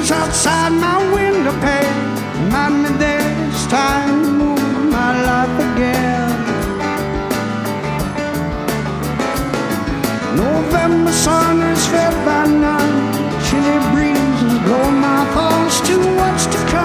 breeze outside my window pane remind me that it's time to move my life again. November sun is fed by none, chilly breezes blow my thoughts to what's to come.